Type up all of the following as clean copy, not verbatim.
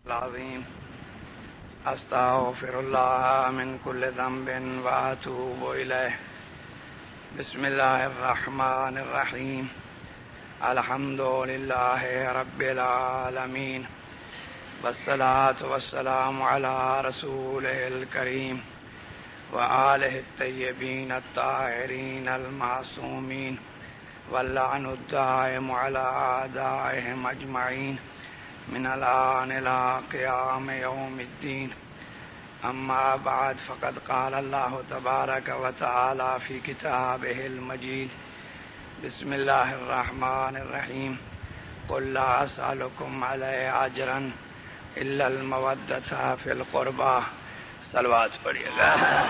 العظيم أستغفر الله من كل ذنب وأتوب إليه. بسم الله الرحمن الرحيم. الحمد لله رب العالمين، والصلاة والسلام على رسوله الكريم وآله الطيبين الطاهرين المعصومين، واللعن الدائم على أعدائهم أجمعين من الآن إلى قيام يوم الدين. أما بعد، فقد قال الله تبارك وتعالى في كتابه المجيد: بسم الله الرحمن الرحيم. قل لا أسألكم عليه أجرا إلا المودة في القربى. صلوات پڑھیے گا.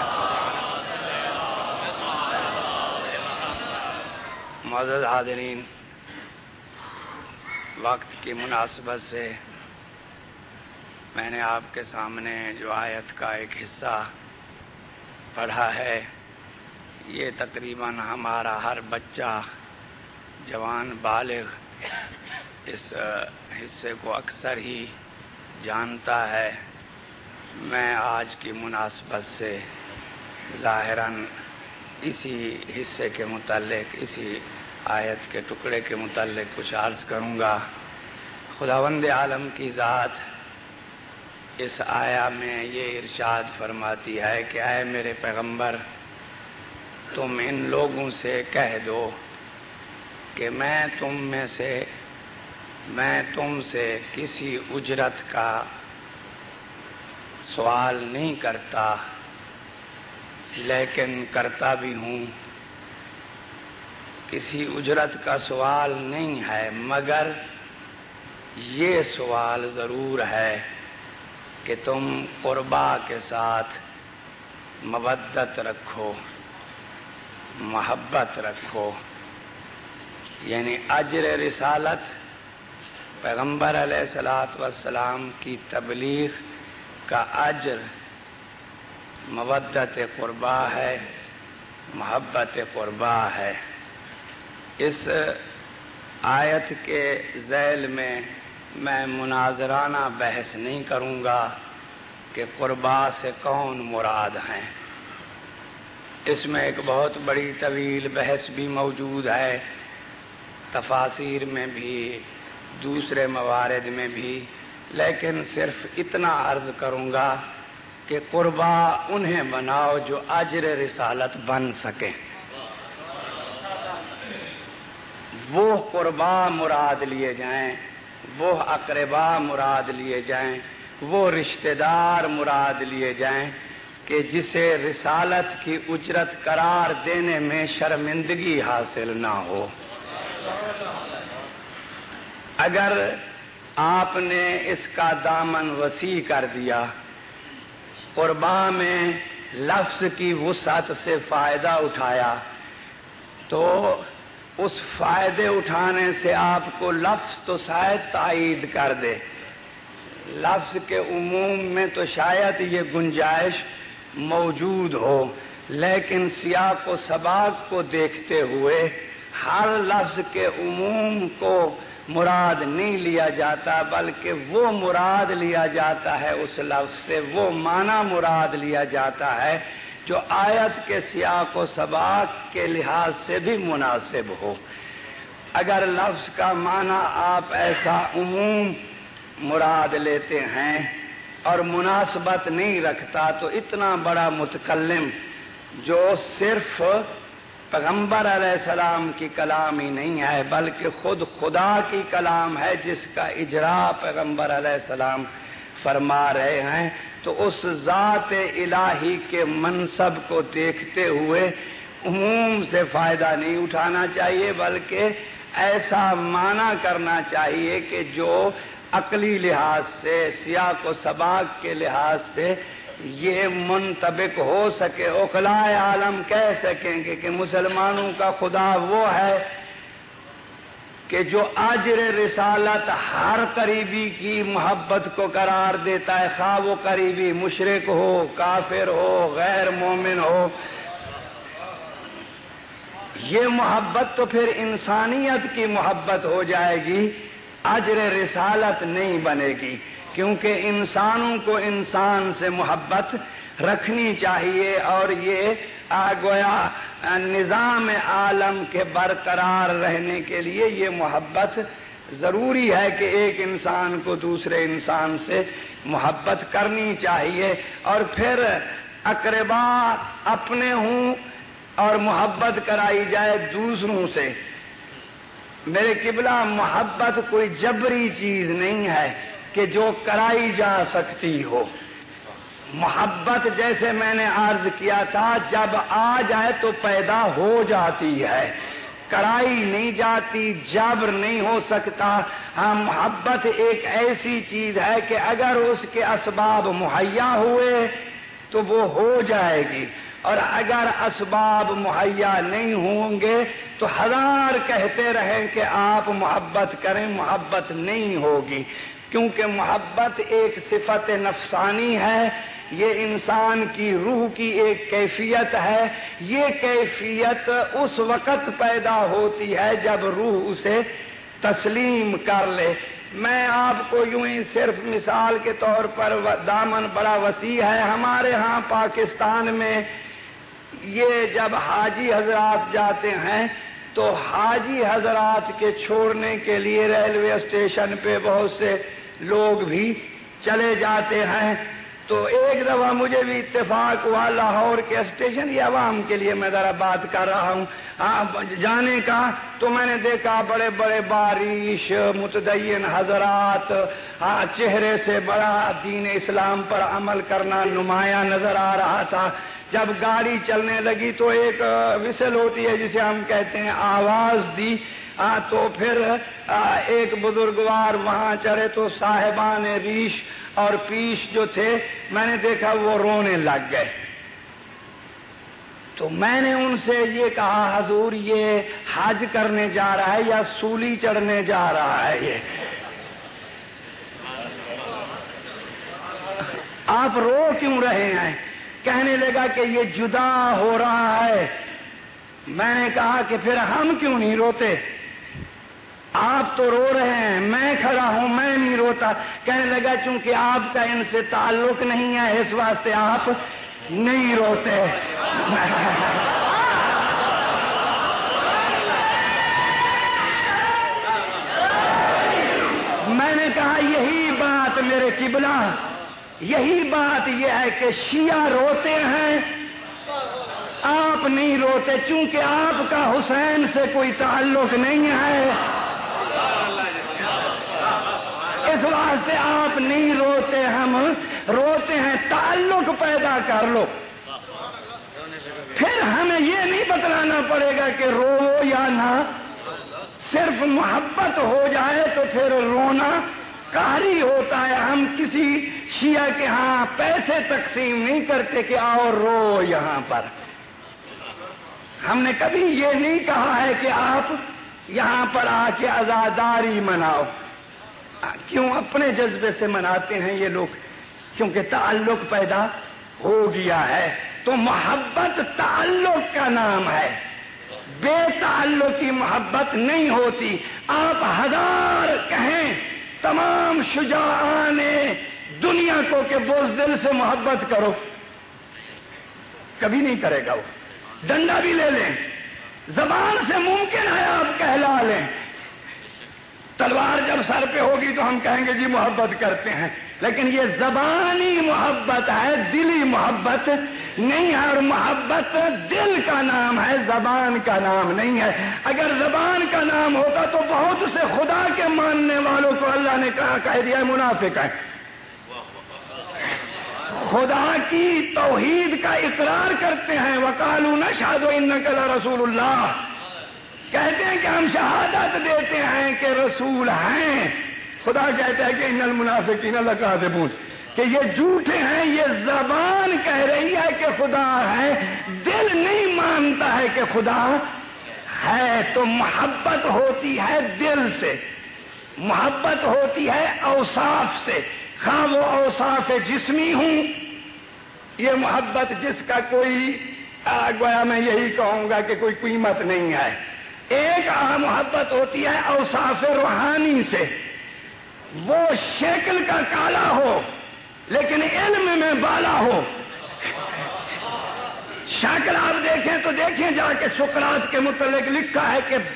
معزز حاضرین، وقت کی مناسبت سے میں نے آپ کے سامنے جو آیت کا ایک حصہ پڑھا ہے، یہ تقریباً ہمارا ہر بچہ، جوان، بالغ اس حصے کو اکثر ہی جانتا ہے. میں آج کی مناسبت سے ظاہراً اسی حصے کے متعلق، اسی آیت کے ٹکڑے کے متعلق کچھ عرض کروں گا. خداوند عالم کی ذات اس آیا میں یہ ارشاد فرماتی ہے کہ اے میرے پیغمبر، تم ان لوگوں سے کہہ دو کہ میں تم سے کسی اجرت کا سوال نہیں کرتا، لیکن کرتا بھی ہوں. کسی اجرت کا سوال نہیں ہے، مگر یہ سوال ضرور ہے کہ تم قربا کے ساتھ مودت رکھو، محبت رکھو. یعنی اجر رسالت، پیغمبر علیہ الصلوۃ والسلام کی تبلیغ کا اجر مودت قربا ہے، محبت قربا ہے. اس آیت کے ذیل میں میں مناظرانہ بحث نہیں کروں گا کہ قربا سے کون مراد ہیں. اس میں ایک بہت بڑی طویل بحث بھی موجود ہے، تفاسیر میں بھی، دوسرے موارد میں بھی، لیکن صرف اتنا عرض کروں گا کہ قربا انہیں بناؤ جو اجر رسالت بن سکیں. وہ قربا مراد لیے جائیں، وہ اقربا مراد لیے جائیں، وہ رشتہ دار مراد لیے جائیں کہ جسے رسالت کی اجرت قرار دینے میں شرمندگی حاصل نہ ہو. اگر آپ نے اس کا دامن وسیع کر دیا، قربا میں لفظ کی وسعت سے فائدہ اٹھایا، تو اس فائدے اٹھانے سے آپ کو لفظ تو شاید تائید کر دے، لفظ کے عموم میں تو شاید یہ گنجائش موجود ہو، لیکن سیاق و سباق کو دیکھتے ہوئے ہر لفظ کے عموم کو مراد نہیں لیا جاتا، بلکہ وہ مراد لیا جاتا ہے اس لفظ سے، وہ معنی مراد لیا جاتا ہے جو آیت کے سیاق و سباق کے لحاظ سے بھی مناسب ہو. اگر لفظ کا معنی آپ ایسا عموم مراد لیتے ہیں اور مناسبت نہیں رکھتا، تو اتنا بڑا متکلم جو صرف پیغمبر علیہ السلام کی کلام ہی نہیں ہے بلکہ خود خدا کی کلام ہے، جس کا اجرا پیغمبر علیہ السلام فرما رہے ہیں، تو اس ذات الہی کے منصب کو دیکھتے ہوئے عموم سے فائدہ نہیں اٹھانا چاہیے، بلکہ ایسا معنی کرنا چاہیے کہ جو عقلی لحاظ سے، سیاق و سباق کے لحاظ سے یہ منطبق ہو سکے. عقلاء عالم کہہ سکیں گے کہ مسلمانوں کا خدا وہ ہے کہ جو اجر رسالت ہر قریبی کی محبت کو قرار دیتا ہے، خواہ وہ قریبی مشرک ہو، کافر ہو، غیر مومن ہو. یہ محبت تو پھر انسانیت کی محبت ہو جائے گی اجر رسالت نہیں بنے گی، کیونکہ انسانوں کو انسان سے محبت رکھنی چاہیے، اور یہ گویا نظام عالم کے برقرار رہنے کے لیے یہ محبت ضروری ہے کہ ایک انسان کو دوسرے انسان سے محبت کرنی چاہیے، اور پھر اقربا اپنے ہوں اور محبت کرائی جائے دوسروں سے۔ میرے قبلہ، محبت کوئی جبری چیز نہیں ہے کہ جو کرائی جا سکتی ہو۔ محبت جیسے میں نے عرض کیا تھا، جب آ جائے تو پیدا ہو جاتی ہے، کرائی نہیں جاتی، جبر نہیں ہو سکتا۔ ہاں، محبت ایک ایسی چیز ہے کہ اگر اس کے اسباب مہیا ہوئے تو وہ ہو جائے گی، اور اگر اسباب مہیا نہیں ہوں گے تو ہزار کہتے رہیں کہ آپ محبت کریں، محبت نہیں ہوگی، کیونکہ محبت ایک صفت نفسانی ہے، یہ انسان کی روح کی ایک کیفیت ہے۔ یہ کیفیت اس وقت پیدا ہوتی ہے جب روح اسے تسلیم کر لے۔ میں آپ کو یوں ہی صرف مثال کے طور پر، دامن بڑا وسیع ہے، ہمارے ہاں پاکستان میں یہ جب حاجی حضرات جاتے ہیں تو حاجی حضرات کے چھوڑنے کے لیے ریلوے اسٹیشن پہ بہت سے لوگ بھی چلے جاتے ہیں۔ تو ایک دفعہ مجھے بھی اتفاق ہوا لاہور کے اسٹیشن، یہ عوام کے لیے میں ذرا بات کر رہا ہوں، جانے کا، تو میں نے دیکھا بڑے بڑے باریش متدین حضرات، چہرے سے بڑا دین اسلام پر عمل کرنا نمایاں نظر آ رہا تھا۔ جب گاڑی چلنے لگی تو ایک وسل ہوتی ہے جسے ہم کہتے ہیں، آواز دی، تو پھر ایک بزرگوار وہاں چڑھے تو صاحبان ریش اور پیش جو تھے، میں نے دیکھا وہ رونے لگ گئے۔ تو میں نے ان سے یہ کہا، حضور یہ حج کرنے جا رہا ہے یا سولی چڑھنے جا رہا ہے؟ یہ آپ رو کیوں رہے ہیں؟ کہنے لگا کہ یہ جدا ہو رہا ہے۔ میں نے کہا کہ پھر ہم کیوں نہیں روتے؟ آپ تو رو رہے ہیں، میں کھڑا ہوں، میں نہیں روتا۔ کہنے لگا چونکہ آپ کا ان سے تعلق نہیں ہے اس واسطے آپ نہیں روتے۔ میں نے کہا یہی بات میرے قبلہ، یہی بات یہ ہے کہ شیعہ روتے ہیں، آپ نہیں روتے، چونکہ آپ کا حسین سے کوئی تعلق نہیں ہے، اس واسطے آپ نہیں روتے، ہم روتے ہیں۔ تعلق پیدا کر لو، پھر ہمیں یہ نہیں بتلانا پڑے گا کہ رو یا نہ، صرف محبت ہو جائے تو پھر رونا قہری ہوتا ہے۔ ہم کسی شیعہ کے ہاں پیسے تقسیم نہیں کرتے کہ آؤ رو یہاں پر۔ ہم نے کبھی یہ نہیں کہا ہے کہ آپ یہاں پر آ کے عزاداری مناؤ۔ کیوں اپنے جذبے سے مناتے ہیں یہ لوگ؟ کیونکہ تعلق پیدا ہو گیا ہے۔ تو محبت تعلق کا نام ہے، بے تعلق کی محبت نہیں ہوتی۔ آپ ہزار کہیں تمام شجاعان دنیا کو کہ بزدل سے محبت کرو، کبھی نہیں کرے گا وہ۔ ڈنڈا بھی لے لیں، زبان سے ممکن ہے آپ کہلا لیں، تلوار جب سر پہ ہوگی تو ہم کہیں گے جی محبت کرتے ہیں، لیکن یہ زبانی محبت ہے، دلی محبت نہیں ہے، اور محبت دل کا نام ہے، زبان کا نام نہیں ہے۔ اگر زبان کا نام ہوتا تو بہت سے خدا کے ماننے والوں کو اللہ نے کہہ دیا منافق ہے۔ خدا کی توحید کا اقرار کرتے ہیں، وقالوا نشہد انک لرسول اللہ، کہتے ہیں کہ ہم شہادت دیتے ہیں کہ رسول ہیں۔ خدا کہتا ہے کہ ان المنافقین لکاذبون، کہ یہ جھوٹے ہیں۔ یہ زبان کہہ رہی ہے کہ خدا ہے، دل نہیں مانتا ہے کہ خدا ہے۔ تو محبت ہوتی ہے دل سے، محبت ہوتی ہے اوصاف سے، خواہ وہ اوصاف جسمی ہوں۔ یہ محبت جس کا کوئی گویا میں یہی کہوں گا کہ کوئی قیمت نہیں ہے۔ ایک محبت ہوتی ہے اوصاف روحانی سے، وہ شکل کا کالا ہو لیکن علم میں بالا ہو. شکل آپ دیکھیں تو دیکھیں جا کے سقراط کے متعلق لکھا ہے کہ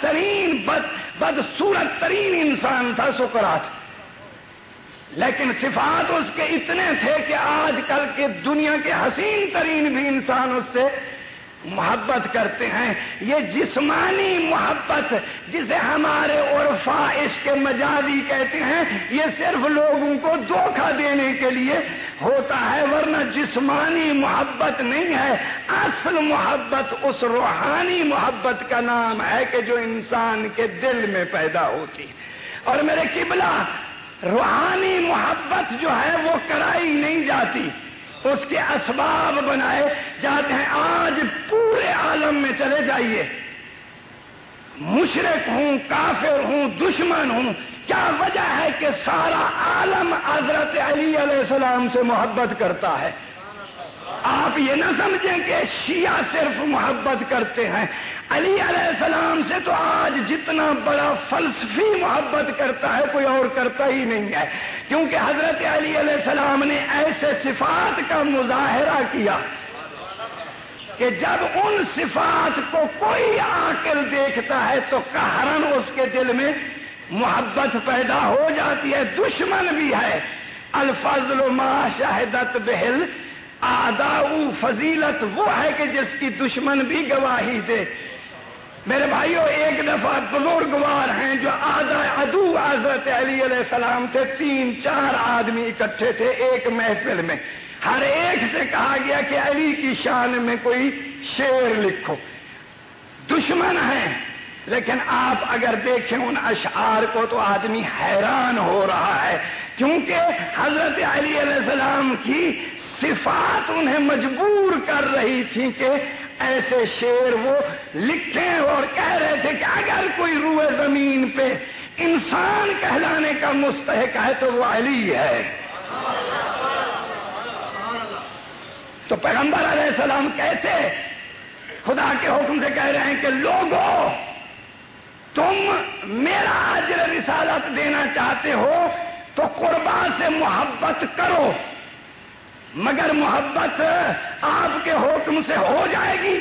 بدصورت ترین انسان تھا سقراط، لیکن صفات اس کے اتنے تھے کہ آج کل کے دنیا کے حسین ترین بھی انسان اس سے محبت کرتے ہیں. یہ جسمانی محبت جسے ہمارے عرفا عشق مجازی کہتے ہیں، یہ صرف لوگوں کو دھوکہ دینے کے لیے ہوتا ہے، ورنہ جسمانی محبت نہیں ہے. اصل محبت اس روحانی محبت کا نام ہے کہ جو انسان کے دل میں پیدا ہوتی ہے. اور میرے قبلہ، روحانی محبت جو ہے وہ کرائی نہیں جاتی، اس کے اسباب بنائے جاتے ہیں. آج پورے عالم میں چلے جائیے، مشرک ہوں، کافر ہوں، دشمن ہوں، کیا وجہ ہے کہ سارا عالم حضرت علی علیہ السلام سے محبت کرتا ہے. آپ یہ نہ سمجھیں کہ شیعہ صرف محبت کرتے ہیں. علی علیہ السلام سے تو آج جتنا بڑا فلسفی محبت کرتا ہے کوئی اور کرتا ہی نہیں ہے، کیونکہ حضرت علی علیہ السلام نے ایسے صفات کا مظاہرہ کیا کہ جب ان صفات کو کوئی عاقل دیکھتا ہے تو قہراً اس کے دل میں محبت پیدا ہو جاتی ہے. دشمن بھی ہے، الفضل ما شہدت بہل اعداء، فضیلت وہ ہے کہ جس کی دشمن بھی گواہی دے. میرے بھائیوں، ایک دفعہ بزرگوار ہیں جو عدو حضرت علی علیہ السلام تھے، 3-4 آدمی اکٹھے تھے ایک محفل میں. ہر ایک سے کہا گیا کہ علی کی شان میں کوئی شعر لکھو. دشمن ہیں، لیکن آپ اگر دیکھیں ان اشعار کو تو آدمی حیران ہو رہا ہے، کیونکہ حضرت علی علیہ السلام کی صفات انہیں مجبور کر رہی تھی کہ ایسے شعر وہ لکھیں، اور کہہ رہے تھے کہ اگر کوئی روئے زمین پہ انسان کہلانے کا مستحق ہے تو وہ علی ہے. تو پیغمبر علیہ السلام کیسے خدا کے حکم سے کہہ رہے ہیں کہ لوگوں، تم میرا اجر رسالت دینا چاہتے ہو تو قربا سے محبت کرو، مگر محبت آپ کے حکم سے ہو جائے گی؟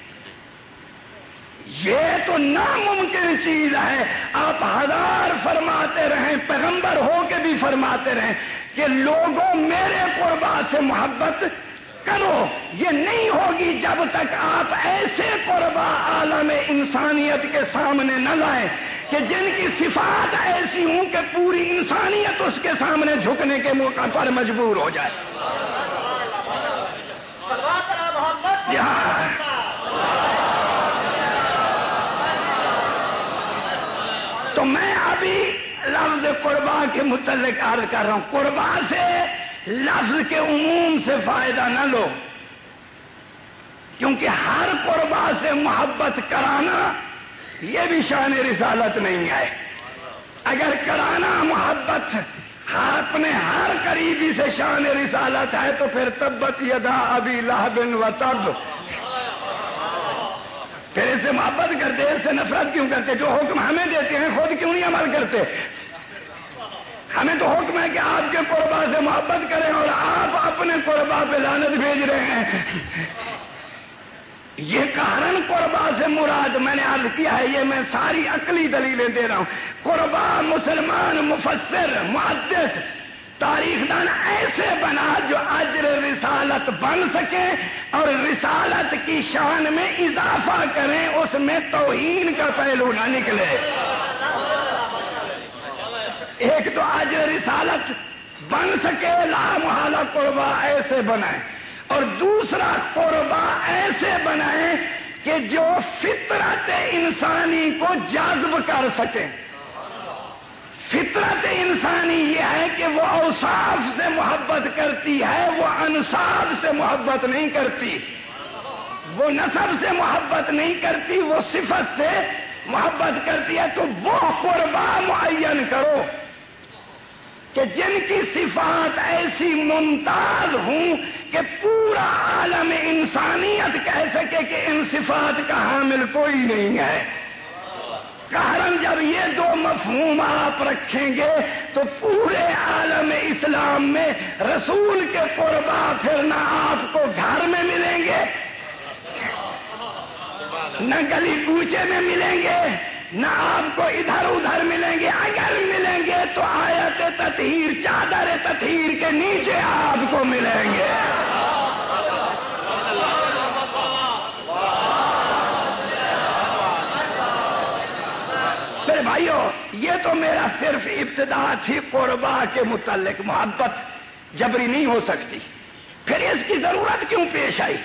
یہ تو ناممکن چیز ہے. آپ ہزار فرماتے رہیں، پیغمبر ہو کے بھی فرماتے رہیں کہ لوگوں میرے قربا سے محبت کرو. یہ نہیں ہوگی جب تک آپ ایسے قربا عالم انسانیت کے سامنے نہ لائیں کہ جن کی صفات ایسی ہوں کہ پوری انسانیت اس کے سامنے جھکنے کے موقع پر مجبور ہو جائے. تو میں ابھی لفظ قربا کے متعلق عرض کر رہا ہوں. قربا سے لفظ کے عموم سے فائدہ نہ لو، کیونکہ ہر قربا سے محبت کرانا یہ بھی شان رسالت نہیں ہے. اگر کرانا محبت اپنے ہر قریبی سے شان رسالت ہے تو پھر تبت یدا ابی لہب و تب، پھر اس سے محبت کرتے، اس سے نفرت کیوں کرتے؟ جو حکم ہمیں دیتے ہیں خود کیوں نہیں عمل کرتے؟ ہمیں تو حکم ہے کہ آپ کے قربا سے محبت کریں اور آپ اپنے قربا پہ لعنت بھیج رہے ہیں. یہ قہراً قربا سے مراد میں نے عرض کیا ہے، یہ میں ساری عقلی دلیلیں دے رہا ہوں. قربا مسلمان مفسر محدث تاریخ دان ایسے بنا جو اجر رسالت بن سکے اور رسالت کی شان میں اضافہ کریں، اس میں توہین کا پہلو نہ نکلے. ایک تو اجر رسالت بن سکے، لا محالہ قربا ایسے بنائیں، اور دوسرا قربا ایسے بنائیں کہ جو فطرت انسانی کو جذب کر سکے. فطرت انسانی یہ ہے کہ وہ اوصاف سے محبت کرتی ہے، وہ انساب سے محبت نہیں کرتی، وہ نسب سے محبت نہیں کرتی، وہ صفت سے محبت کرتی ہے. تو وہ قربا معین کرو کہ جن کی صفات ایسی ممتاز ہوں کہ پورا عالم انسانیت کہہ سکے کہ ان صفات کا حامل کوئی نہیں ہے. قہرن جب یہ دو مفہوم آپ رکھیں گے تو پورے عالم اسلام میں رسول کے قربا پھر نہ آپ کو گھر میں ملیں گے، نہ گلی کوچے میں ملیں گے، نہ آپ کو ادھر ادھر ملیں گے۔ اگر ملیں گے تو آیت تطہیر، چادر تطہیر کے نیچے آپ کو ملیں گے۔ میرے بھائیو، یہ تو میرا صرف ابتدا تھی قربا کے متعلق۔ محبت جبری نہیں ہو سکتی، پھر اس کی ضرورت کیوں پیش آئی؟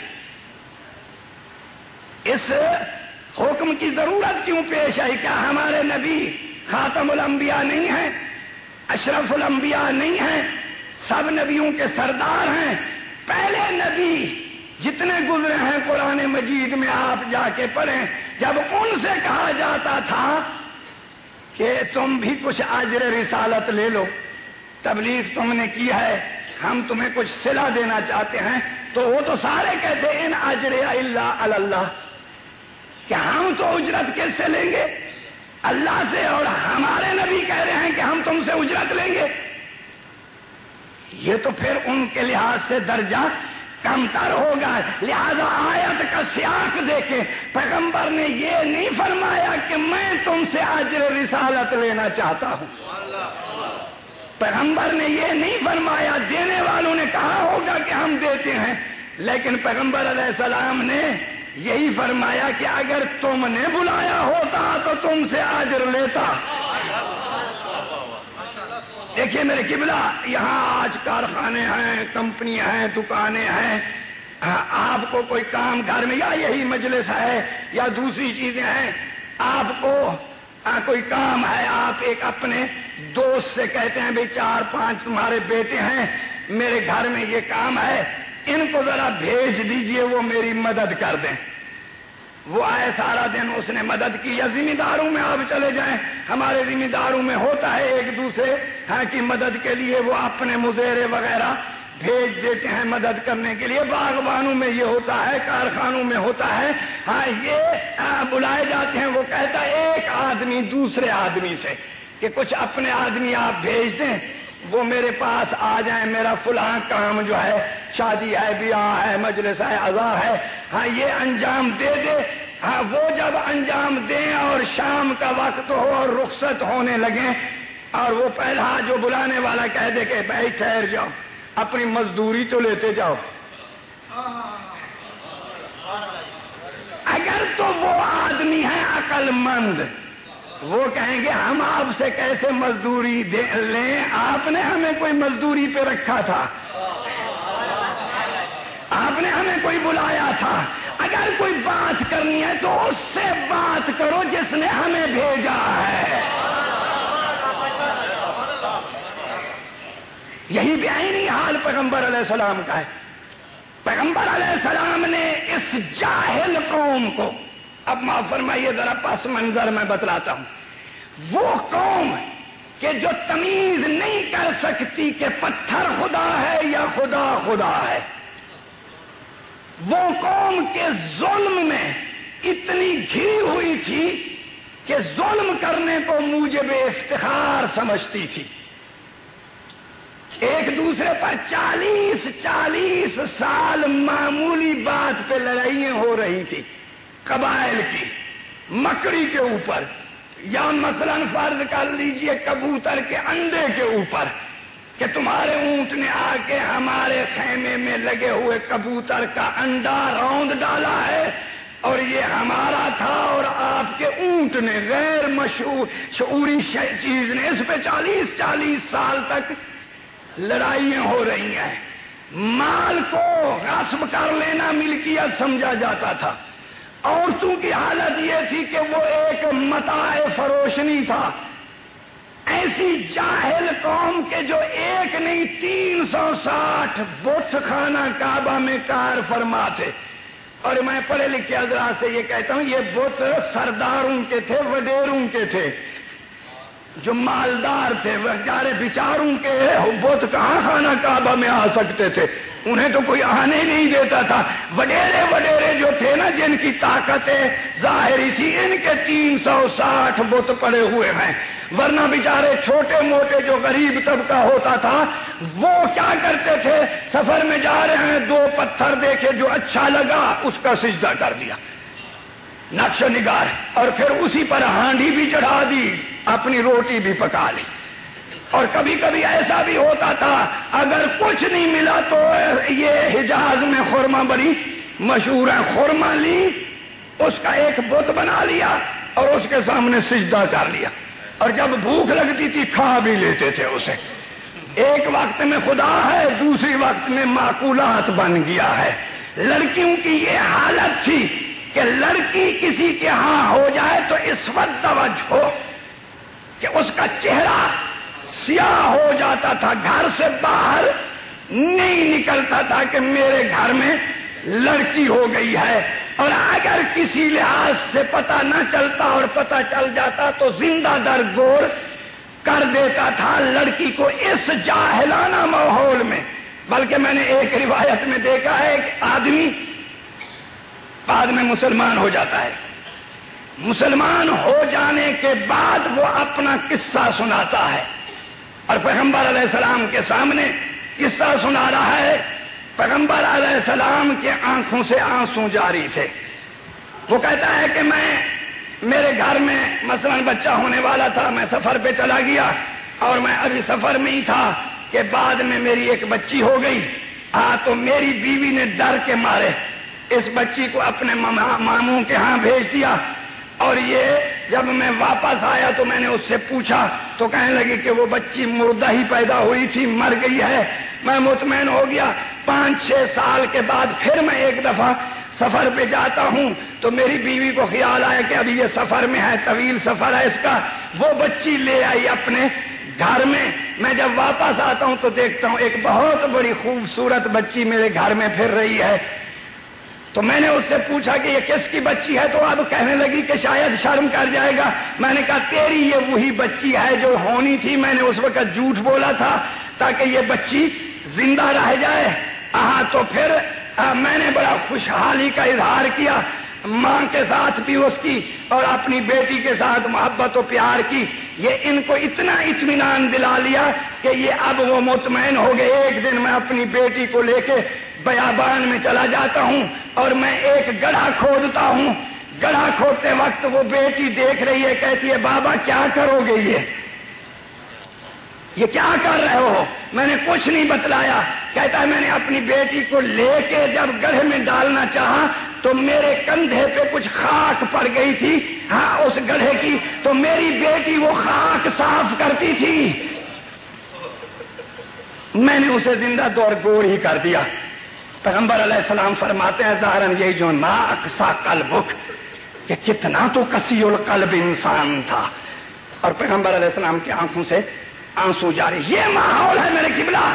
اس حکم کی ضرورت کیوں پیش آئی؟ کیا ہمارے نبی خاتم الانبیاء نہیں ہیں، اشرف الانبیاء نہیں ہیں، سب نبیوں کے سردار ہیں؟ پہلے نبی جتنے گزرے ہیں قرآن مجید میں آپ جا کے پڑھیں، جب ان سے کہا جاتا تھا کہ تم بھی کچھ اجر رسالت لے لو، تبلیغ تم نے کی ہے، ہم تمہیں کچھ صلہ دینا چاہتے ہیں، تو وہ تو سارے کہتے ہیں ان اجر الا علی اللہ، کہ ہم تو اجرت کس سے لیں گے؟ اللہ سے، اور ہمارے نبی کہہ رہے ہیں کہ ہم تم سے اجرت لیں گے۔ یہ تو پھر ان کے لحاظ سے درجہ کمتر ہوگا۔ لہذا آیت کا سیاق دیکھیں، پیغمبر نے یہ نہیں فرمایا کہ میں تم سے اجر رسالت لینا چاہتا ہوں، پیغمبر نے یہ نہیں فرمایا۔ دینے والوں نے کہا ہوگا کہ ہم دیتے ہیں، لیکن پیغمبر علیہ السلام نے یہی فرمایا کہ اگر تم نے بلایا ہوتا تو تم سے اجر لیتا۔ دیکھیے میرے قبلہ، یہاں آج کارخانے ہیں، کمپنیاں ہیں، دکانیں ہیں، آپ کو کوئی کام گھر میں، یا یہی مجلس ہے یا دوسری چیزیں ہیں، آپ کو کوئی کام ہے، آپ ایک اپنے دوست سے کہتے ہیں بھئی 4-5 تمہارے بیٹے ہیں، میرے گھر میں یہ کام ہے، ان کو ذرا بھیج دیجئے، وہ میری مدد کر دیں۔ وہ آئے، سارا دن اس نے مدد کی۔ یا ذمہ داروں میں آپ چلے جائیں، ہمارے ذمہ داروں میں ہوتا ہے ایک دوسرے کی مدد کے لیے وہ اپنے مزیرے وغیرہ بھیج دیتے ہیں مدد کرنے کے لیے۔ باغبانوں میں یہ ہوتا ہے، کارخانوں میں ہوتا ہے، یہ بلائے جاتے ہیں۔ وہ کہتا ہے ایک آدمی دوسرے آدمی سے کہ کچھ اپنے آدمی آپ بھیج دیں، وہ میرے پاس آ جائیں، میرا فلاں کام جو ہے، شادی ہے، بیاہ ہے، مجلس ہے، عزا ہے، یہ انجام دے دے۔ وہ جب انجام دیں اور شام کا وقت ہو اور رخصت ہونے لگیں، اور وہ پہلا جو بلانے والا کہہ دے کہ بھائی ٹھہر جاؤ، اپنی مزدوری تو لیتے جاؤ، اگر تو وہ آدمی ہے عقل مند، وہ کہیں گے ہم آپ سے کیسے مزدوری لیں، آپ نے ہمیں کوئی مزدوری پہ رکھا تھا، آپ نے ہمیں کوئی بلایا تھا، اگر کوئی بات کرنی ہے تو اس سے بات کرو جس نے ہمیں بھیجا ہے۔ یہی بعینی حال پیغمبر علیہ السلام کا ہے۔ پیغمبر علیہ السلام نے اس جاہل قوم کو، اب معاف فرمائیے ذرا پس منظر میں بتلاتا ہوں، وہ قوم کہ جو تمیز نہیں کر سکتی کہ پتھر خدا ہے یا خدا خدا ہے، وہ قوم کے ظلم میں اتنی گھری ہوئی تھی کہ ظلم کرنے کو موجب افتخار سمجھتی تھی۔ ایک دوسرے پر 40 سال معمولی بات پہ لڑائیاں ہو رہی تھی، قبائل کی، مکڑی کے اوپر، یا مثلا فرض کر لیجئے کبوتر کے انڈے کے اوپر، کہ تمہارے اونٹ نے آ کے ہمارے خیمے میں لگے ہوئے کبوتر کا انڈا روند ڈالا ہے اور یہ ہمارا تھا، اور آپ کے اونٹ نے، غیر شعوری چیز نے، اس پہ 40 سال تک لڑائیاں ہو رہی ہیں۔ مال کو غصب کر لینا ملکیت سمجھا جاتا تھا۔ عورتوں کی حالت یہ تھی کہ وہ ایک متاع فروشنی تھا۔ ایسی جاہل قوم کے جو ایک نہیں 360 بت خانہ کعبہ میں کار فرما تھے، اور میں پڑھے لکھے حضرات سے یہ کہتا ہوں، یہ بت سرداروں کے تھے، وڈیروں کے تھے، جو مالدار تھے، بیچاروں کے بت کہاں خانہ کعبہ میں آ سکتے تھے، انہیں تو کوئی آنے نہیں دیتا تھا. وڈیرے وڈیرے جو تھے نا جن کی طاقتیں ظاہری تھی ان کے 360 بت پڑے ہوئے ہیں. ورنہ بیچارے چھوٹے موٹے جو غریب طبقہ ہوتا تھا وہ کیا کرتے تھے؟ سفر میں جا رہے ہیں 2 پتھر دیکھے جو اچھا لگا اس کا سجدہ کر دیا نقش و نگار, اور پھر اسی پر ہانڈی بھی چڑھا دی, اپنی روٹی بھی پکا لی. اور کبھی کبھی ایسا بھی ہوتا تھا اگر کچھ نہیں ملا تو یہ حجاز میں خورما بڑی مشہور ہے, خورما لی اس کا ایک بت بنا لیا اور اس کے سامنے سجدہ کر لیا, اور جب بھوک لگتی تھی کھا بھی لیتے تھے اسے. ایک وقت میں خدا ہے, دوسری وقت میں معقولات بن گیا ہے. لڑکیوں کی یہ حالت تھی کہ لڑکی کسی کے ہاں ہو جائے تو اس وقت توجہ ہو کہ اس کا چہرہ سیاہ ہو جاتا تھا, گھر سے باہر نہیں نکلتا تھا کہ میرے گھر میں لڑکی ہو گئی ہے. اور اگر کسی لحاظ سے پتہ نہ چلتا اور پتہ چل جاتا تو زندہ در گور کر دیتا تھا لڑکی کو اس جاہلانہ ماحول میں. بلکہ میں نے ایک روایت میں دیکھا ہے ایک آدمی بعد میں مسلمان ہو جاتا ہے, مسلمان ہو جانے کے بعد وہ اپنا قصہ سناتا ہے اور پیغمبر علیہ السلام کے سامنے قصہ سنا رہا ہے. پیغمبر علیہ السلام کے آنکھوں سے آنسو جاری تھے. وہ کہتا ہے کہ میرے گھر میں مثلا بچہ ہونے والا تھا, میں سفر پہ چلا گیا اور میں ابھی سفر میں ہی تھا کہ بعد میں میری ایک بچی ہو گئی. تو میری بیوی نے ڈر کے مارے اس بچی کو اپنے ماموں کے ہاں بھیج دیا, اور یہ جب میں واپس آیا تو میں نے اس سے پوچھا تو کہنے لگی کہ وہ بچی مردہ ہی پیدا ہوئی تھی, مر گئی ہے. میں مطمئن ہو گیا. 5-6 سال کے بعد پھر میں ایک دفعہ سفر پہ جاتا ہوں تو میری بیوی کو خیال آیا کہ ابھی یہ سفر میں ہے, طویل سفر ہے اس کا. وہ بچی لے آئی اپنے گھر میں. میں جب واپس آتا ہوں تو دیکھتا ہوں ایک بہت بڑی خوبصورت بچی میرے گھر میں پھر رہی ہے. تو میں نے اس سے پوچھا کہ یہ کس کی بچی ہے, تو اب کہنے لگی کہ شاید شرم کر جائے گا. میں نے کہا تیری یہ وہی بچی ہے جو ہونی تھی, میں نے اس وقت جھوٹ بولا تھا تاکہ یہ بچی زندہ رہ جائے. تو پھر میں نے بڑا خوشحالی کا اظہار کیا, ماں کے ساتھ بھی اس کی اور اپنی بیٹی کے ساتھ محبت و پیار کی. یہ ان کو اتنا اطمینان دلا لیا کہ یہ اب وہ مطمئن ہو گئے. ایک دن میں اپنی بیٹی کو لے کے بیابان میں چلا جاتا ہوں اور میں ایک گڑھا کھودتا ہوں. گڑھا کھودتے وقت وہ بیٹی دیکھ رہی ہے, کہتی ہے بابا کیا کرو گے, یہ کیا کر رہے ہو؟ میں نے کچھ نہیں بتلایا. کہتا ہے میں نے اپنی بیٹی کو لے کے جب گڑھے میں ڈالنا چاہا تو میرے کندھے پہ کچھ خاک پڑ گئی تھی اس گڑھے کی, تو میری بیٹی وہ خاک صاف کرتی تھی. میں نے اسے زندہ دور گور ہی کر دیا. پیغمبر علیہ السلام فرماتے ہیں ظاہراً یہی جو ما اقسا قلبک, کہ کتنا تو کسی القلب انسان تھا. اور پیغمبر علیہ السلام کی آنکھوں سے آنسو جاری. یہ ماحول ہے میرے قبلہ.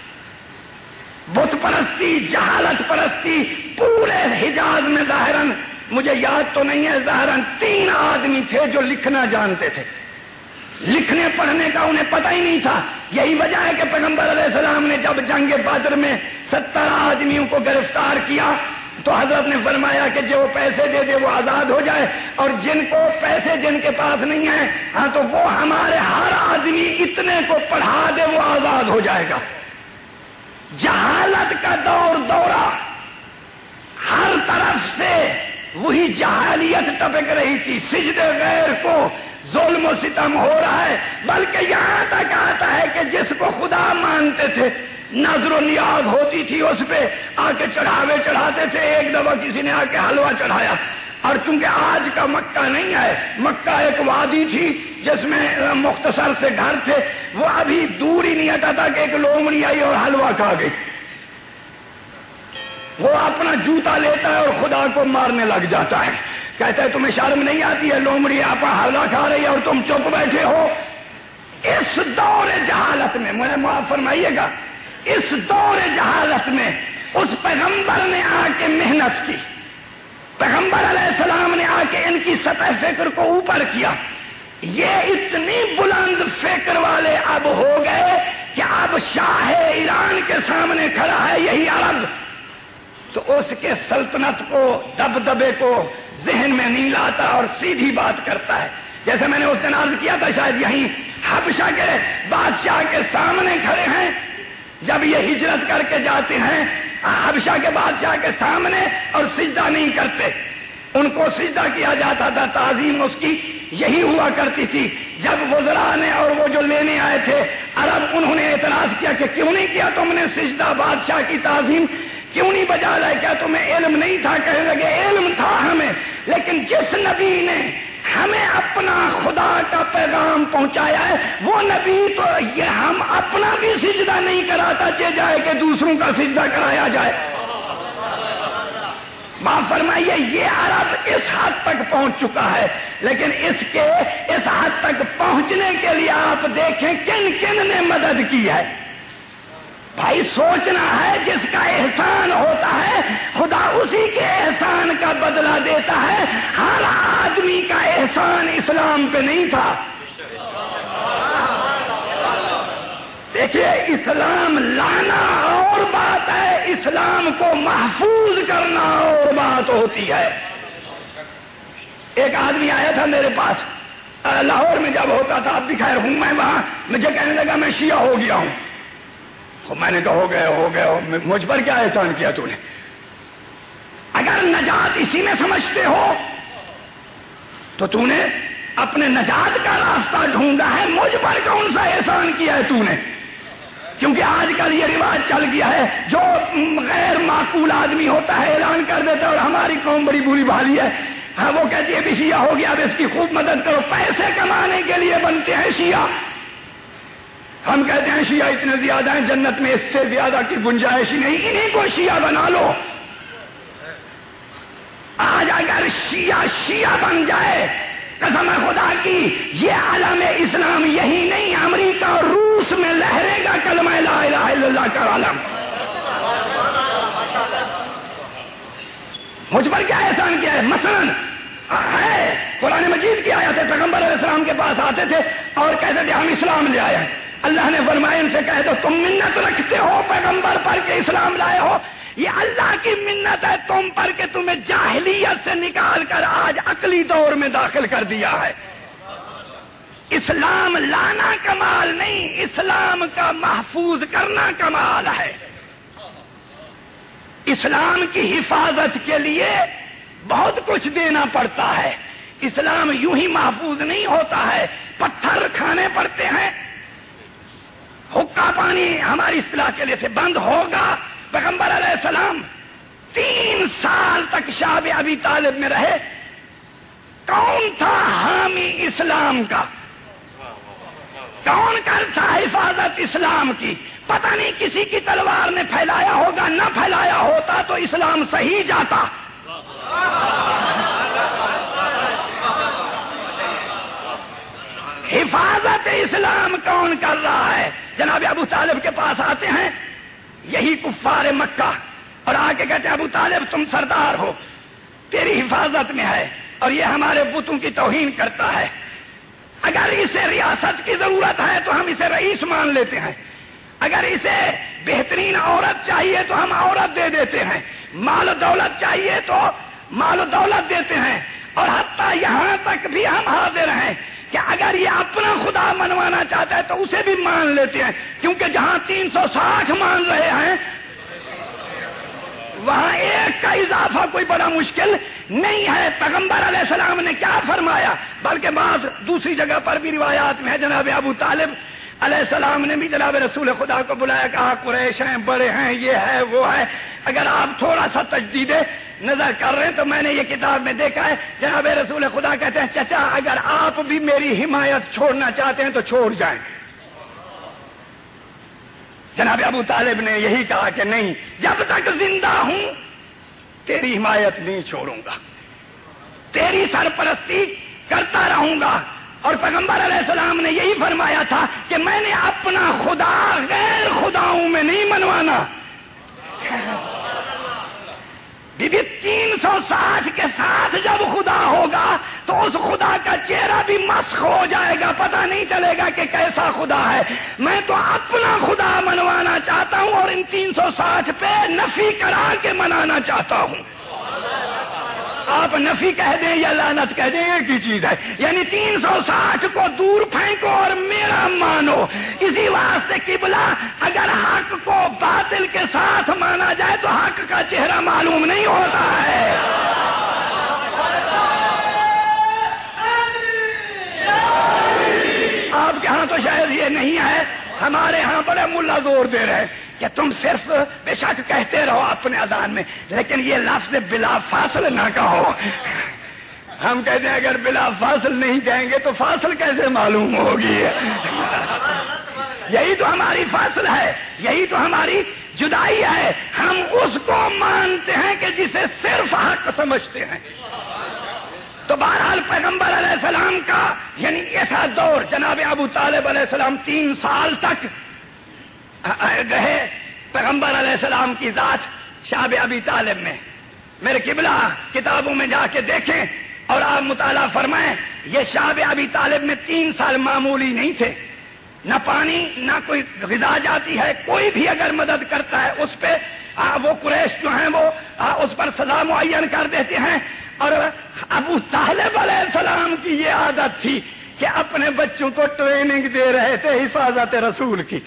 بت پرستی, جہالت پرستی پورے حجاز میں. ظاہراً مجھے یاد تو نہیں ہے, ظاہراً 3 آدمی تھے جو لکھنا جانتے تھے. لکھنے پڑھنے کا انہیں پتہ ہی نہیں تھا. یہی وجہ ہے کہ پیغمبر علیہ السلام نے جب جنگ بدر میں 70 آدمیوں کو گرفتار کیا تو حضرت نے فرمایا کہ جو پیسے دے دے وہ آزاد ہو جائے, اور جن کو پیسے جن کے پاس نہیں ہیں تو وہ ہمارے ہر آدمی اتنے کو پڑھا دے وہ آزاد ہو جائے گا. جہالت کا دورہ ہر طرف سے وہی جہالیت ٹپک رہی تھی. سجدے غیر کو ظلم و ستم ہو رہا ہے. بلکہ یہاں تک آتا ہے کہ جس کو خدا مانتے تھے نظر و نیاز ہوتی تھی اس پہ آ کے چڑھاوے چڑھاتے تھے. ایک دفعہ کسی نے آ کے حلوہ چڑھایا, اور چونکہ آج کا مکہ نہیں ہے, مکہ ایک وادی تھی جس میں مختصر سے گھر تھے, وہ ابھی دور ہی نہیں ہٹا تھا کہ ایک لومڑی آئی اور حلوہ کھا گئی. وہ اپنا جوتا لیتا ہے اور خدا کو مارنے لگ جاتا ہے. کہتا ہے تمہیں شرم نہیں آتی ہے, لومڑی آپ حلوہ کھا رہی ہے اور تم چپ بیٹھے ہو. اس دور جہالت میں, مجھے معاف فرمائیے گا, اس دور جہالت میں اس پیغمبر نے آ کے محنت کی. پیغمبر علیہ السلام نے آ کے ان کی سطح فکر کو اوپر کیا. یہ اتنی بلند فکر والے اب ہو گئے کہ اب جب شاہ ایران کے سامنے کھڑا ہے یہی عرب، تو اس کے سلطنت کو، دبدبے کو ذہن میں نہیں لاتا اور سیدھی بات کرتا ہے. جیسے میں نے اس دن عرض کیا تھا، شاید یہیں حبشہ کے بادشاہ کے سامنے کھڑے ہیں، جب یہ ہجرت کر کے جاتے ہیں حبشہ کے بادشاہ کے سامنے اور سجدہ نہیں کرتے، ان کو سجدہ کیا جاتا تھا، تعظیم اس کی یہی ہوا کرتی تھی. جب وزراء نے اور وہ جو لینے آئے تھے عرب، انہوں نے اعتراض کیا کہ کیوں نہیں کیا تم نے سجدہ، بادشاہ کی تعظیم کیوں نہیں بجا رہے، کیا تمہیں علم نہیں تھا؟ کہنے لگے علم تھا ہمیں، لیکن جس نبی نے ہمیں اپنا خدا کا پیغام پہنچایا ہے وہ نبی تو یہ ہم اپنا بھی سجدہ نہیں کراتا چاہے جائے کہ دوسروں کا سجدہ کرایا جائے. معاف فرمائیے، یہ عرب اس حد تک پہنچ چکا ہے، لیکن اس حد تک پہنچنے کے لیے آپ دیکھیں کن کن نے مدد کی ہے. بھائی سوچنا ہے، جس کا احسان ہوتا ہے خدا اسی کے احسان کا بدلہ دیتا ہے. ہر آدمی کا احسان اسلام پہ نہیں تھا. دیکھیے، اسلام لانا اور بات ہے، اسلام کو محفوظ کرنا اور بات ہوتی ہے. ایک آدمی آیا تھا میرے پاس لاہور میں، جب ہوتا تھا، اب بھی خیر ہوں میں وہاں، مجھے کہنے لگا میں شیعہ ہو گیا ہوں. میں نے کہا ہو گئے، مجھ پر کیا احسان کیا تو نے؟ اگر نجات اسی میں سمجھتے ہو تو نے اپنے نجات کا راستہ ڈھونڈا ہے، مجھ پر کون سا احسان کیا ہے تو نے؟ کیونکہ آج کل یہ رواج چل گیا ہے، جو غیر معقول آدمی ہوتا ہے اعلان کر دیتا ہے، اور ہماری قوم بڑی بری بھالی ہے، ہاں وہ کہتی ہے بھی شیعہ ہو گیا، اب اس کی خوب مدد کرو. پیسے کمانے کے لیے بنتے ہیں شیعہ. ہم کہتے ہیں شیعہ اتنے زیادہ ہیں، جنت میں اس سے زیادہ کی گنجائش ہی نہیں، انہیں کو شیعہ بنا لو. آج اگر شیعہ بن جائے، قسم خدا کی یہ عالم اسلام یہی نہیں، امریکہ اور روس میں لہرے گا کلمہ لا الہ الا اللہ کا عالم. مجھ پر کیا احسان کیا ہے؟ مثلاً ہے قرآن مجید کی آیت ہے، پیغمبر علیہ السلام کے پاس آتے تھے اور کہتے تھے ہم اسلام لے آئے ہیں. اللہ نے فرمایا ان سے کہہ دو تم منت رکھتے ہو پیغمبر پر کہ اسلام لائے ہو، یہ اللہ کی منت ہے تم پر کہ تمہیں جاہلیت سے نکال کر آج عقلی دور میں داخل کر دیا ہے. اسلام لانا کمال نہیں، اسلام کا محفوظ کرنا کمال ہے. اسلام کی حفاظت کے لیے بہت کچھ دینا پڑتا ہے. اسلام یوں ہی محفوظ نہیں ہوتا ہے، پتھر کھانے پڑتے ہیں. حقہ پانی ہماری اصلاح کے لیے سے بند ہوگا. پیغمبر علیہ السلام 3 سال تک شعب ابی طالب میں رہے. کون تھا حامی اسلام کا؟ کون کرتا حفاظت اسلام کی؟ پتہ نہیں کسی کی تلوار نے پھیلایا ہوگا، نہ پھیلایا ہوتا تو اسلام صحیح جاتا. حفاظت اسلام کون کر رہا ہے؟ جناب ابو طالب کے پاس آتے ہیں یہی کفار مکہ اور آ کے کہتے ہیں ابو طالب تم سردار ہو، تیری حفاظت میں ہے اور یہ ہمارے بتوں کی توہین کرتا ہے. اگر اسے ریاست کی ضرورت ہے تو ہم اسے رئیس مان لیتے ہیں، اگر اسے بہترین عورت چاہیے تو ہم عورت دے دیتے ہیں، مال و دولت چاہیے تو مال و دولت دیتے ہیں، اور حتیٰ یہاں تک بھی ہم حاضر ہیں کہ اگر یہ اپنا خدا منوانا چاہتا ہے تو اسے بھی مان لیتے ہیں، کیونکہ جہاں 360 مان رہے ہیں وہاں ایک کا اضافہ کوئی بڑا مشکل نہیں ہے. پیغمبر علیہ السلام نے کیا فرمایا؟ بلکہ بعض دوسری جگہ پر بھی روایات میں ہے جناب ابو طالب علیہ السلام نے بھی جناب رسول خدا کو بلایا، کہا قریش ہیں، بڑے ہیں، یہ ہے وہ ہے. اگر آپ تھوڑا سا تجدید نظر کر رہے ہیں تو میں نے یہ کتاب میں دیکھا ہے جناب رسول خدا کہتے ہیں چچا اگر آپ بھی میری حمایت چھوڑنا چاہتے ہیں تو چھوڑ جائیں. جناب ابو طالب نے یہی کہا کہ نہیں، جب تک زندہ ہوں تیری حمایت نہیں چھوڑوں گا، تیری سرپرستی کرتا رہوں گا. اور پیغمبر علیہ السلام نے یہی فرمایا تھا کہ میں نے اپنا خدا غیر خداؤں میں نہیں منوانا. بی 360 کے ساتھ جب خدا ہوگا تو اس خدا کا چہرہ بھی مسخ ہو جائے گا، پتہ نہیں چلے گا کہ کیسا خدا ہے۔ میں تو اپنا خدا منوانا چاہتا ہوں اور ان 360 پہ نفی کرا کے منانا چاہتا ہوں۔ آپ نفی کہہ دیں یا لعنت کہہ دیں ایک ہی چیز ہے، یعنی 360 کو دور پھینکو اور میرا مانو۔ اسی واسطے قبلہ اگر حق کو باطل کے ساتھ مانا جائے تو حق کا چہرہ معلوم نہیں ہوتا ہے۔ آپ کے ہاں تو شاید یہ نہیں ہے، ہمارے ہاں بڑے ملا زور دے رہے ہیں کہ تم صرف بے شک کہتے رہو اپنے اذان میں، لیکن یہ لفظ بلا فاصل نہ کہو۔ ہم کہتے ہیں اگر بلا فاصل نہیں کہیں گے تو فاصل کیسے معلوم ہوگی؟ یہی تو ہماری فاصل ہے، یہی تو ہماری جدائی ہے۔ ہم اس کو مانتے ہیں کہ جسے صرف حق سمجھتے ہیں۔ تو بہرحال پیغمبر علیہ السلام کا یعنی ایسا دور، جناب ابو طالب علیہ السلام 3 سال تک رہے پیغمبر علیہ السلام کی ذات شعب ابی طالب میں۔ میرے قبلہ کتابوں میں جا کے دیکھیں اور آپ مطالعہ فرمائیں، یہ شعب ابی طالب میں 3 سال معمولی نہیں تھے۔ نہ پانی نہ کوئی غذا جاتی ہے، کوئی بھی اگر مدد کرتا ہے اس پہ وہ قریش جو ہیں وہ اس پر سزا معین کر دیتے ہیں۔ اور ابو طالب علیہ السلام کی یہ عادت تھی کہ اپنے بچوں کو ٹریننگ دے رہے تھے حفاظت رسول کی۔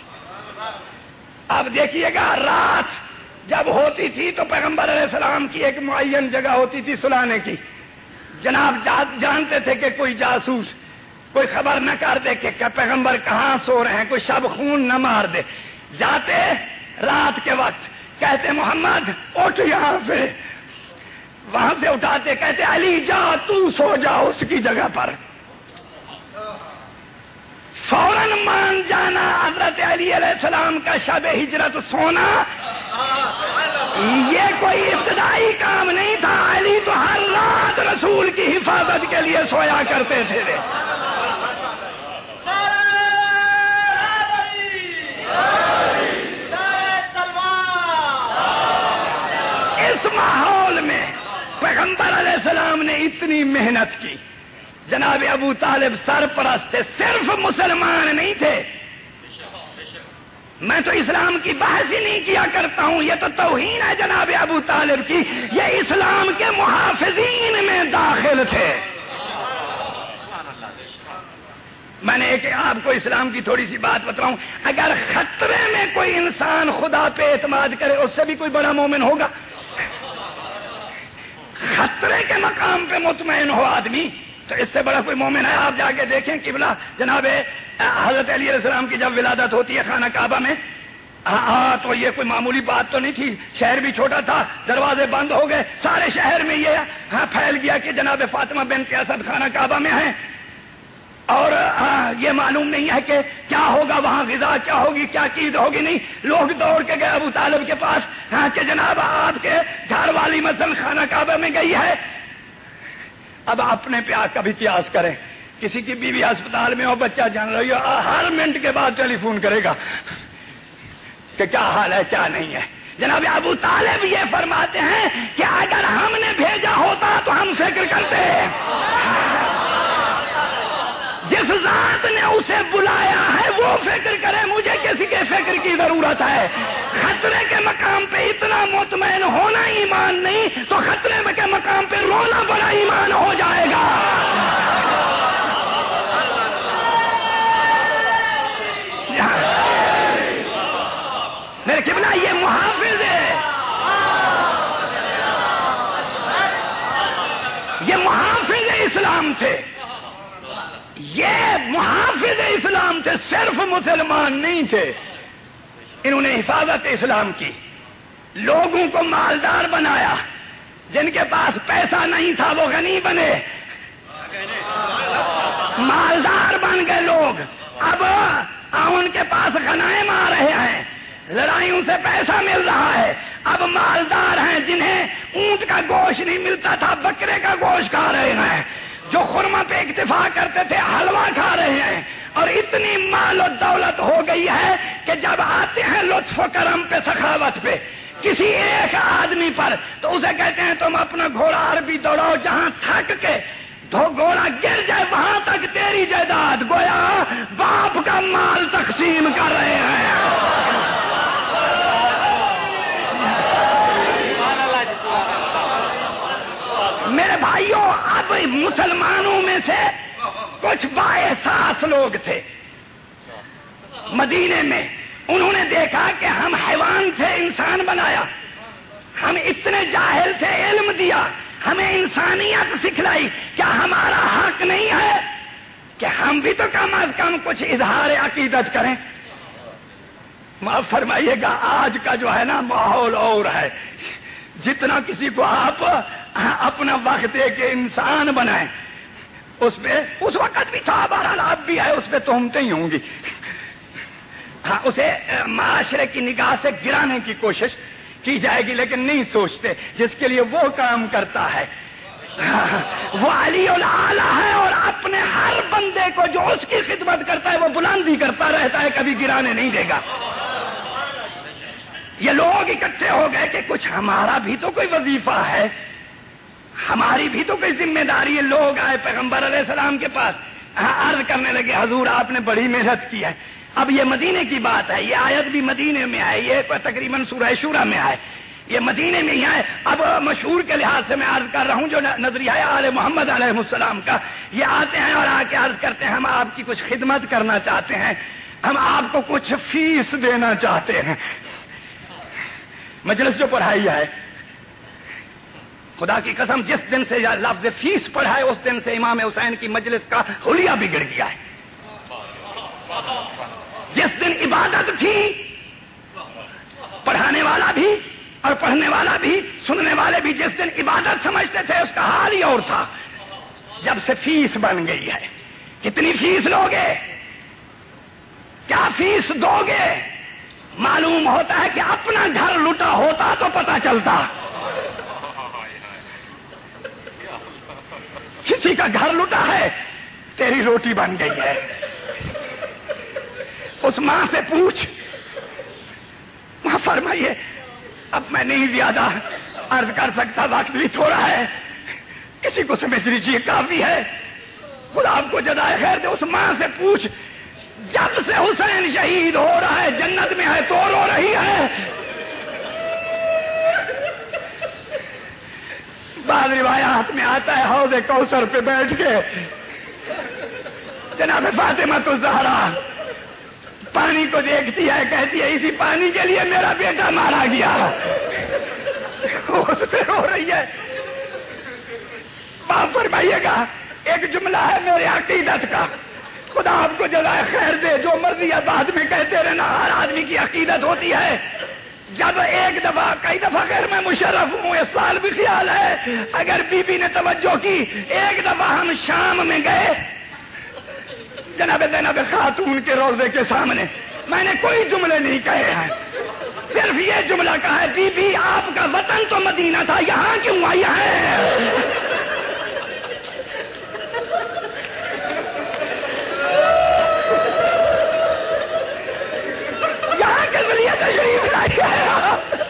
اب دیکھیے گا، رات جب ہوتی تھی تو پیغمبر علیہ السلام کی ایک معین جگہ ہوتی تھی سلانے کی۔ جناب جانتے تھے کہ کوئی جاسوس کوئی خبر نہ کر دے کہ پیغمبر کہاں سو رہے ہیں، کوئی شب خون نہ مار دے۔ جاتے رات کے وقت کہتے محمد اٹھ یہاں سے، وہاں سے اٹھاتے کہتے علی جا تو سو جا اس کی جگہ پر۔ فوراً مان جانا حضرت علی علیہ السلام کا شب ہجرت سونا یہ کوئی ابتدائی کام نہیں تھا۔ علی تو ہر رات رسول کی حفاظت کے لیے سویا کرتے تھے۔ اس ماحول میں پیغمبر علیہ السلام نے اتنی محنت کی۔ جناب ابو طالب سرپرست تھے، صرف مسلمان نہیں تھے۔ میں تو اسلام کی بحث ہی نہیں کیا کرتا ہوں، یہ تو توہین ہے جناب ابو طالب کی، یہ اسلام کے محافظین میں داخل تھے۔ میں نے ایک آپ کو اسلام کی تھوڑی سی بات بتاؤں، اگر خطرے میں کوئی انسان خدا پہ اعتماد کرے اس سے بھی کوئی بڑا مومن ہوگا؟ خطرے کے مقام پہ مطمئن ہو آدمی تو اس سے بڑا کوئی مومن ہے؟ آپ جا کے دیکھیں قبلہ جناب حضرت علی علیہ السلام کی جب ولادت ہوتی ہے خانہ کعبہ میں، تو یہ کوئی معمولی بات تو نہیں تھی، شہر بھی چھوٹا تھا، دروازے بند ہو گئے، سارے شہر میں یہ پھیل گیا کہ جناب فاطمہ بنت اسد خانہ کعبہ میں ہیں، اور یہ معلوم نہیں ہے کہ کیا ہوگا وہاں، غذا کیا ہوگی، کیا چیز ہوگی نہیں۔ لوگ دوڑ کے گئے ابو طالب کے پاس کہ جناب آپ کے گھر والی مثلا خانہ کعبہ میں گئی ہے۔ اب اپنے پہ کبھی قیاس کریں، کسی کی بیوی ہسپتال میں ہو، بچہ جان رہی ہو، ہر منٹ کے بعد ٹیلی فون کرے گا کہ کیا حال ہے کیا نہیں ہے۔ جناب ابو طالب یہ فرماتے ہیں کہ اگر ہم نے بھیجا ہوتا تو ہم فکر کرتے، جس ذات نے اسے بلایا ہے وہ فکر کرے، مجھے کسی کے فکر کی ضرورت ہے۔ خطرے کے مقام پہ اتنا مطمئن ہونا ایمان نہیں تو خطرے کے مقام پہ رونا بڑا ایمان ہو جائے گا۔ میرے قبلہ یہ محافظ ہے، یہ محافظ اسلام تھے، یہ محافظ اسلام تھے، صرف مسلمان نہیں تھے۔ انہوں نے حفاظت اسلام کی، لوگوں کو مالدار بنایا، جن کے پاس پیسہ نہیں تھا وہ غنی بنے، مالدار بن گئے لوگ۔ اب ان کے پاس غنائم آ رہے ہیں، لڑائیوں سے پیسہ مل رہا ہے، اب مالدار ہیں، جنہیں اونٹ کا گوشت نہیں ملتا تھا بکرے کا گوشت کھا رہے ہیں، جو خرما پہ اکتفا کرتے تھے حلوہ کھا رہے ہیں، اور اتنی مال و دولت ہو گئی ہے کہ جب آتے ہیں لطف و کرم پہ، سخاوت پہ، کسی ایک آدمی پر، تو اسے کہتے ہیں تم اپنا گھوڑا عربی دوڑاؤ، جہاں تھک کے تو گھوڑا گر جائے وہاں تک تیری جائیداد، گویا باپ کا مال تقسیم کر رہے ہیں۔ میرے بھائیوں، اب مسلمانوں میں سے کچھ بااحساس لوگ تھے مدینے میں، انہوں نے دیکھا کہ ہم حیوان تھے، انسان بنایا، ہم اتنے جاہل تھے، علم دیا، ہمیں انسانیت سکھلائی، کیا ہمارا حق نہیں ہے کہ ہم بھی تو کم از کم کچھ اظہار عقیدت کریں؟ معاف فرمائیے گا، آج کا جو ہے نا ماحول اور ہے، جتنا کسی کو آپ اپنا وقت دے کے انسان بنائیں، اس پہ اس وقت بھی تھا، بہرحال اب بھی ہے، اس پہ تہمتیں ہی ہوں گی، ہاں اسے معاشرے کی نگاہ سے گرانے کی کوشش کی جائے گی، لیکن نہیں سوچتے جس کے لیے وہ کام کرتا ہے وہ علی الاعلی ہے، اور اپنے ہر بندے کو جو اس کی خدمت کرتا ہے وہ بلندی کرتا رہتا ہے، کبھی گرانے نہیں دے گا۔ یہ لوگ اکٹھے ہو گئے کہ کچھ ہمارا بھی تو کوئی وظیفہ ہے، ہماری بھی تو کوئی ذمہ داری ہے۔ لوگ آئے پیغمبر علیہ السلام کے پاس، عرض کرنے لگے حضور آپ نے بڑی محنت کی ہے۔ اب یہ مدینے کی بات ہے، یہ آیت بھی مدینے میں آئے، یہ تقریباً سورہ شورا میں آئے، یہ مدینے میں ہی آئے۔ اب مشہور کے لحاظ سے میں عرض کر رہا ہوں، جو نظریہ ہے آل محمد علیہ السلام کا، یہ آتے ہیں اور آ کے عرض کرتے ہیں ہم آپ کی کچھ خدمت کرنا چاہتے ہیں، ہم آپ کو کچھ فیس دینا چاہتے ہیں۔ مجلس جو پڑھائی ہے، خدا کی قسم جس دن سے لفظ فیس پڑھا ہے اس دن سے امام حسین کی مجلس کا حلیہ بگڑ گیا ہے۔ جس دن عبادت تھی، پڑھانے والا بھی اور پڑھنے والا بھی، سننے والے بھی جس دن عبادت سمجھتے تھے اس کا حال ہی اور تھا۔ جب سے فیس بن گئی ہے، کتنی فیس لوگے، کیا فیس دو گے؟ معلوم ہوتا ہے کہ اپنا گھر لوٹا ہوتا تو پتہ چلتا، کسی کا گھر لوٹا ہے، تیری روٹی بن گئی ہے، اس ماں سے پوچھ۔ ماں فرمائیے اب میں نہیں زیادہ عرض کر سکتا، وقت بھی تھوڑا ہے، کسی کو سمجھ لیجیے کافی ہے، خدا آپ کو جزائے خیر دے۔ اس ماں سے پوچھ، جب سے حسین شہید ہو رہا ہے جنت میں ہے تو رو رہی ہے؟ بعض روایات میں آتا ہے حوض کوثر پہ بیٹھ کے جناب فاطمہ الزہرا پانی کو دیکھتی ہے، کہتی ہے اسی پانی کے لیے میرا بیٹا مارا گیا، اس پہ رو رہی ہے۔ معاف فرمائیے گا، ایک جملہ ہے میرے عقیدت کا، خدا آپ کو جزائے خیر دے، جو مرضی ہے بعد میں کہتے رہنا، ہر آدمی کی عقیدت ہوتی ہے۔ جب ایک دفعہ، کئی دفعہ خیر میں مشرف ہوں، اس سال بھی خیال ہے اگر بی بی نے توجہ کی، ایک دفعہ ہم شام میں گئے جناب زینب خاتون کے روضے کے سامنے، میں نے کوئی جملے نہیں کہے ہیں، صرف یہ جملہ کہا ہے، بی بی آپ کا وطن تو مدینہ تھا، یہاں کیوں آئی ہے؟ تشریف لائی ہے۔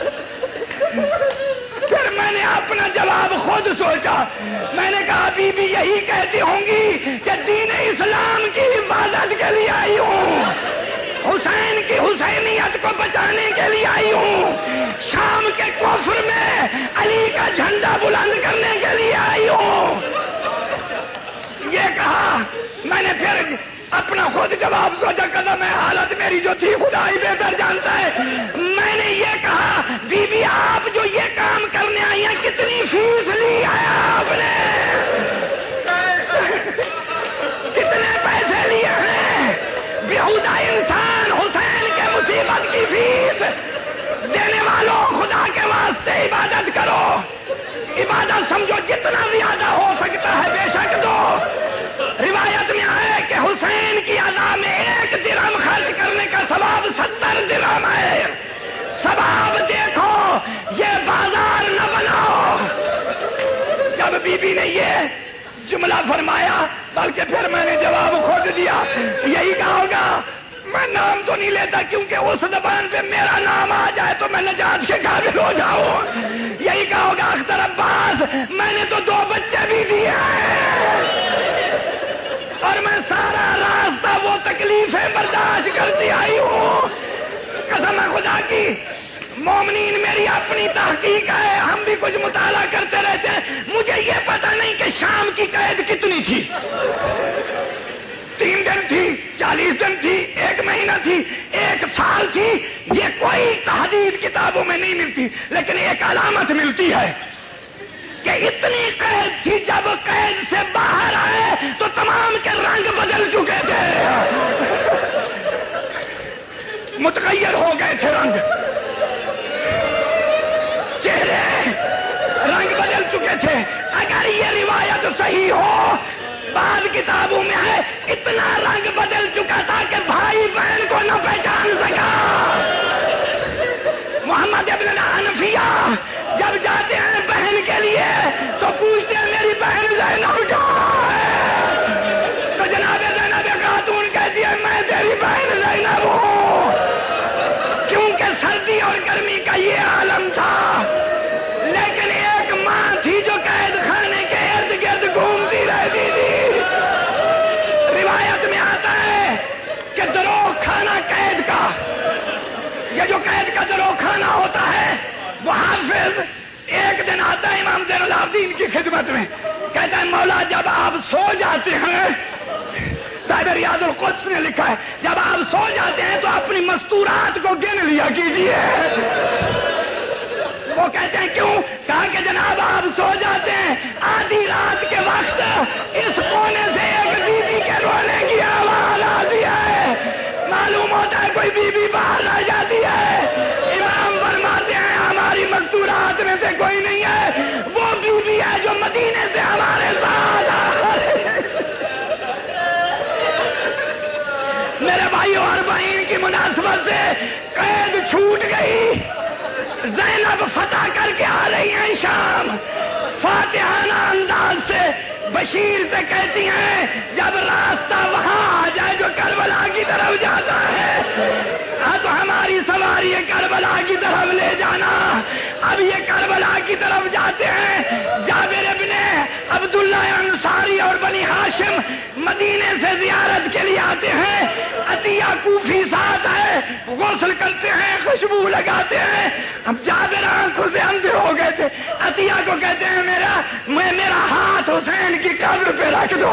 پھر میں نے اپنا جواب خود سوچا، میں نے کہا بی بی یہی کہتی ہوں گی کہ دین اسلام کی حفاظت کے لیے آئی ہوں، حسین کی حسینیت کو بچانے کے لیے آئی ہوں، شام کے کفر میں علی کا جھنڈا بلند کرنے کے لیے آئی ہوں۔ یہ کہا میں نے، پھر اپنا خود جواب سوچا، قدم ہے حالت میری جو تھی خدا ہی بہتر جانتا ہے۔ میں نے یہ کہا بی بی آپ جو یہ کام کرنے آئی ہیں کتنی فیس لی ہے آپ نے؟ کتنے پیسے لیے ہیں؟ بیہودہ انسان حسین کے مصیبت کی فیس دینے والوں، خدا کے واسطے عبادت کرو، عبادت سمجھو جتنا زیادہ ہو سکتا ہے بے شک دو۔ روایت میں آئے کہ حسین کی ادا میں 1 درہم خرچ کرنے کا ثواب 70 درہم ہے۔ ثواب دیکھو، یہ بازار نہ بناؤ۔ جب بی بی نے یہ جملہ فرمایا، بلکہ پھر میں نے جواب خود دیا، یہی کہا ہوگا، میں نام تو نہیں لیتا کیونکہ اس زبان پہ میرا نام آ جائے تو میں نجات کے قابل ہو جاؤں. یہی کہا ہوگا اختر عباس میں نے تو 2 بچے بھی دیے اور میں سارا راستہ وہ تکلیفیں برداشت کرتی آئی ہوں. قسم خدا کی مومنین میری اپنی تحقیق ہے, ہم بھی کچھ مطالعہ کرتے رہتے ہیں. مجھے یہ پتا نہیں کہ شام کی قید کتنی تھی, 3 دن تھی, 40 دن تھی, 1 مہینہ تھی, 1 سال تھی. یہ کوئی تحدید کتابوں میں نہیں ملتی, لیکن ایک علامت ملتی ہے کہ اتنی قید تھی. جب قید سے باہر آئے تو تمام کے رنگ بدل چکے تھے, متغیر ہو گئے تھے رنگ, چہرے رنگ بدل چکے تھے. اگر یہ روایت صحیح ہو, بعض کتابوں میں ہے اتنا رنگ بدل چکا تھا کہ بھائی بہن کو نہ پہچان سکا. محمد ابن حنفیہ جب جاتے ہیں بہن کے لیے تو پوچھتے ہیں میری بہن زینب کہاں ہے؟ تو جناب زینب خاتون کہتی ہے میں تیری بہن زینب ہوں, کیونکہ سردی اور گرمی کا یہ عالم تھا. لیکن ایک ماں تھی جو قید خانے کے ارد گرد گھومتی رہتی تھی. روایت میں آتا ہے کہ دروغ کھانا قید کا, یہ جو قید کا دروغ کھانا ہوتا ہے, وہ حافظ ایک دن آتا ہے امام زین العابدین کی خدمت میں, کہتا ہے مولا جب آپ سو جاتے ہیں, صاحب ریاض القدس نے لکھا ہے, جب آپ سو جاتے ہیں تو اپنی مستورات کو گن لیا کیجیے. وہ کہتے ہیں کیوں؟ کہا کہ جناب آپ سو جاتے ہیں, آدھی رات کے وقت اس کونے سے ایک بی بی کے رونے کی آواز آتی ہے, معلوم ہوتا ہے کوئی بی بی باہر رہ جاتی ہے. امام فرماتے ہیں ہماری مستورات میں سے کوئی نہیں ہے, وہ بی بی ہے جو مدینے سے ہمارے ساتھ آ رہی ہے. میرے بھائیوں اور بہن کی مناسبت سے قید چھوٹ گئی. زینب فتح کر کے آ رہی ہیں شام, فاتحانہ انداز سے بشیر سے کہتی ہیں جب راستہ وہاں آ جائے جو کربلا کی طرف جاتا ہے, ہاں تو ہماری سواری کربلا کی طرف لے جانا. اب یہ کربلا کی طرف جاتے ہیں. جابر ابن عبداللہ انصاری اور بنی ہاشم مدینے سے زیارت کے لیے آتے ہیں. عطیہ کوفی ساتھ ہے, غسل کرتے ہیں, خوشبو لگاتے ہیں. اب جابر آنکھوں سے اندھے ہو گئے تھے. عطیہ کو کہتے ہیں میرا ہاتھ حسین کی قبر پہ رکھ دو.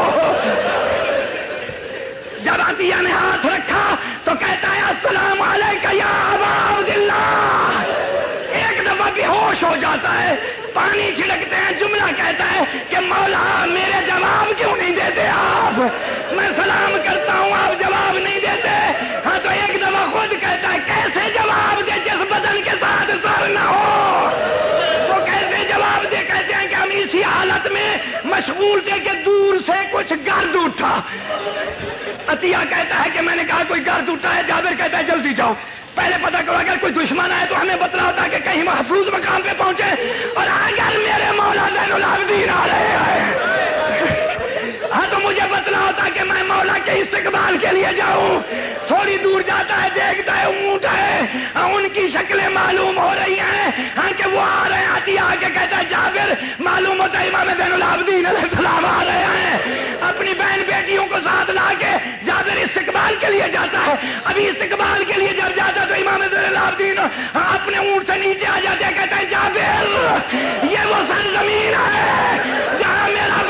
جب عطیہ نے ہاتھ رکھا تو کہتا ہے السلام علیکم یا ابا عبداللہ. ایک دفعہ بے ہوش ہو جاتا ہے, پانی چھڑکتے ہیں, جملہ کہتا ہے کہ مولا میرے جواب کیوں نہیں دیتے آپ, میں سلام کرتا ہوں آپ جواب نہیں دیتے. ہاں تو ایک دفعہ خود کہتا ہے کیسے جواب دے جس بدن کے ساتھ سر نہ ہو, وہ کیسے جواب دے. کہتے ہیں کہ ہم اسی حالت میں مشغول تھے کہ دور سے کچھ گرد اٹھا. عطیہ کہتا ہے کہ میں نے کہا کوئی گرد اٹھا ہے. جابر کہتا ہے جلدی جاؤ, پہلے پتہ کرو اگر کوئی دشمن آئے تو ہمیں بتلاؤ تاکہ کہیں محفوظ مقام پہ پہنچے, اور اگر میرے مولا زین العابدین آ رہے ہیں ہاں تو مجھے بتلاؤ تاکہ میں مولا کے استقبال کے لیے جاؤں. تھوڑی دور جاتا ہے, دیکھتا ہے اونٹ ہے, ان کی شکلیں معلوم ہو رہی ہیں, ہاں کہ وہ آ رہے ہیں. عطیہ آ کے کہتا ہے جابر معلوم ہوتا ہے امام زین العابدین علیہ السلام آ رہے ہیں. اپنی بہن بیٹیوں کو ساتھ لا کے جابر استقبال کے لیے جاتا ہے. ابھی استقبال کے لیے جب جاتا تو امام زین العابدین اپنے اونٹ سے نیچے آ جاتے ہیں. کہتا ہے جابر یہ وہ سرزمین ہے جہاں میرا